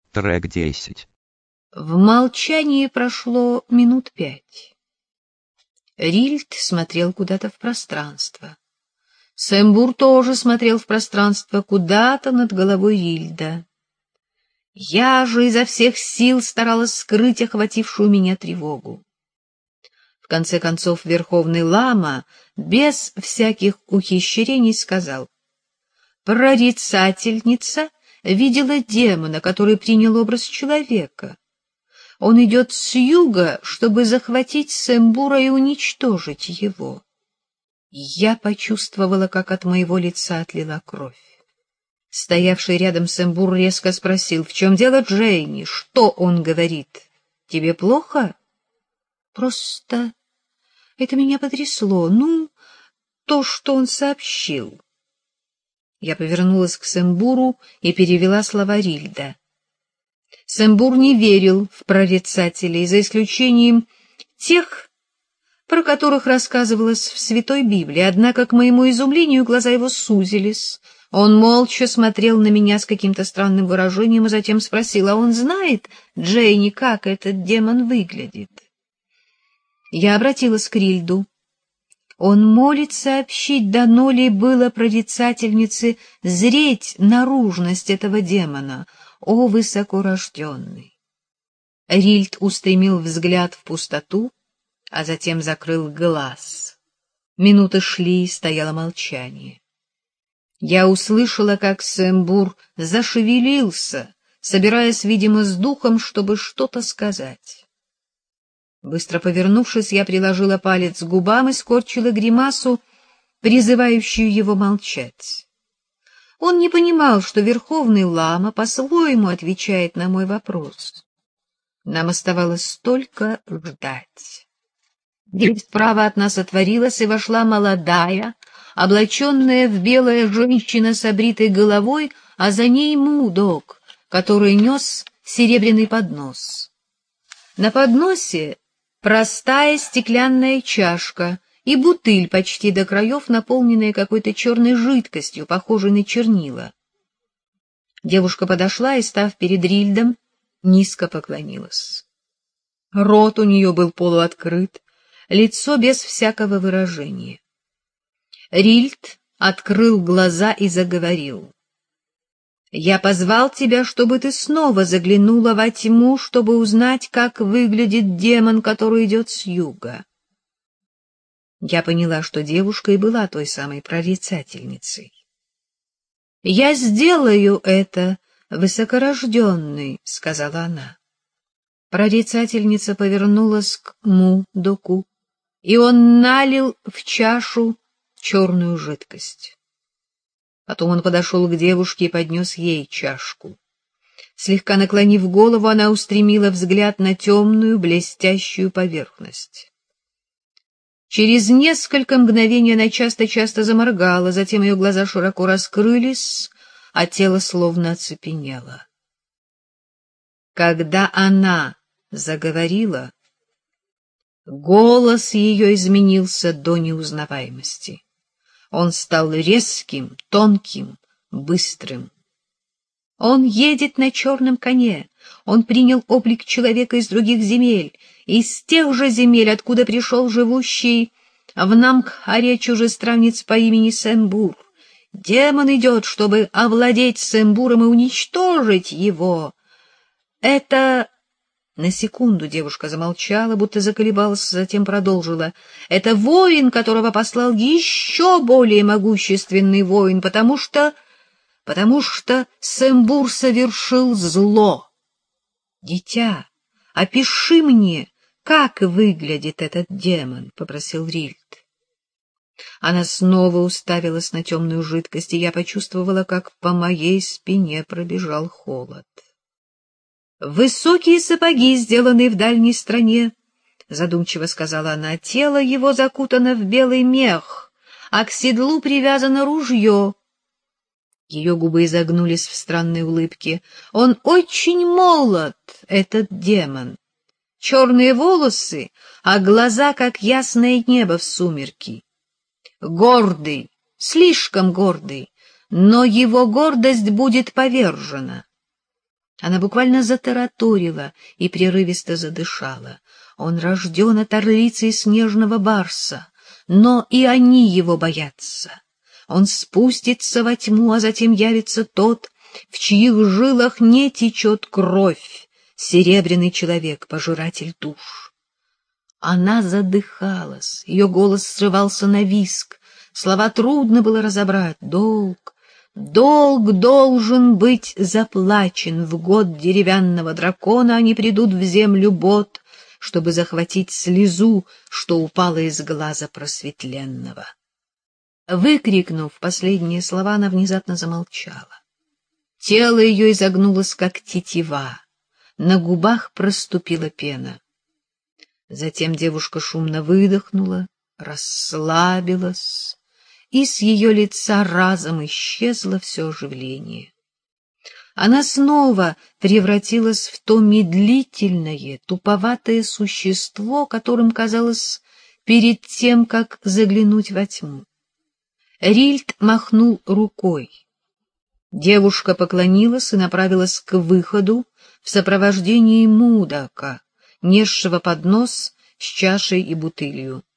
Трек 10. В молчании прошло минут 5. Рильд смотрел куда-то в пространство. Сэмбур тоже смотрел в пространство, куда-то над головой Рильда. Я же изо всех сил старалась скрыть охватившую меня тревогу. В конце концов Верховный Лама без всяких ухищрений сказал: «Прорицательница видела демона, который принял образ человека. Он идет с юга, чтобы захватить Сэмбура и уничтожить его». Я почувствовала, как от моего лица отлила кровь. Стоявший рядом Сэмбур резко спросил: «В чем дело, Джейни? Что он говорит? Тебе плохо?» «Просто это меня потрясло. То, что он сообщил». Я повернулась к Сэмбуру и перевела слова Рильда. Сэмбур не верил в прорицателей, за исключением тех, про которых рассказывалось в Святой Библии, однако, к моему изумлению, глаза его сузились. Он молча смотрел на меня с каким-то странным выражением и затем спросил: «А он знает, Джейни, как этот демон выглядит?» Я обратилась к Рильду. Он молит сообщить, дано ли было прорицательнице зреть наружность этого демона, о высокорожденный. Рильд устремил взгляд в пустоту, а затем закрыл глаз. Минуты шли, стояло молчание. Я услышала, как Сэмбур зашевелился, собираясь, видимо, с духом, чтобы что-то сказать. Быстро повернувшись, я приложила палец к губам и скорчила гримасу, призывающую его молчать. Он не понимал, что Верховный Лама по-своему отвечает на мой вопрос. Нам оставалось только ждать. Дверь справа от нас отворилась, и вошла молодая, облаченная в белое женщина с обритой головой, а за ней Мудок, который нес серебряный поднос. На подносе простая стеклянная чашка и бутыль почти до краев, наполненная какой-то черной жидкостью, похожей на чернила. Девушка подошла и, став перед Рильдом, низко поклонилась. Рот у нее был полуоткрыт, лицо без всякого выражения. Рильд открыл глаза и заговорил: «Я позвал тебя, чтобы ты снова заглянула во тьму, чтобы узнать, как выглядит демон, который идет с юга». Я поняла, что девушка и была той самой прорицательницей. «Я сделаю это, высокорожденный», — сказала она. Прорицательница повернулась к Мудоку, и он налил в чашу черную жидкость. Потом он подошел к девушке и поднес ей чашку. Слегка наклонив голову, она устремила взгляд на темную блестящую поверхность. Через несколько мгновений она часто-часто заморгала, затем ее глаза широко раскрылись, а тело словно оцепенело. Когда она заговорила, голос ее изменился до неузнаваемости. Он стал резким, тонким, быстрым. Он едет на черном коне. Он принял облик человека из других земель, из тех же земель, откуда пришел живущий в Намхаре чужестранец по имени Сэмбур. Демон идет, чтобы овладеть Сэмбуром и уничтожить его. Это... На секунду девушка замолчала, будто заколебалась, затем продолжила: «Это воин, которого послал еще более могущественный воин, потому что Сэмбур совершил зло. Дитя, опиши мне, как выглядит этот демон», — попросил Рильд. Она снова уставилась на темную жидкость, и я почувствовала, как по моей спине пробежал холод. «Высокие сапоги, сделанные в дальней стране», — задумчиво сказала она. «Тело его закутано в белый мех, а к седлу привязано ружье». Ее губы изогнулись в странной улыбке. «Он очень молод, этот демон. Черные волосы, а глаза, как ясное небо в сумерки. Гордый, слишком гордый, но его гордость будет повержена. Она буквально затараторила и прерывисто задышала. Он рожден от орлицы и снежного барса, но и они его боятся. Он спустится во тьму, а затем явится тот, в чьих жилах не течет кровь, серебряный человек, пожиратель душ. Она задыхалась, ее голос срывался на визг, слова трудно было разобрать. Долг должен быть заплачен. В год деревянного дракона они придут в землю Бот, чтобы захватить слезу, что упала из глаза просветленного. Выкрикнув последние слова, она внезапно замолчала. Тело ее изогнулось, как тетива, на губах проступила пена. Затем девушка шумно выдохнула, расслабилась, и с ее лица разом исчезло все оживление. Она снова превратилась в то медлительное, туповатое существо, которым казалось перед тем, как заглянуть во тьму. Рильд махнул рукой. Девушка поклонилась и направилась к выходу в сопровождении Мудака, несшего поднос с чашей и бутылью.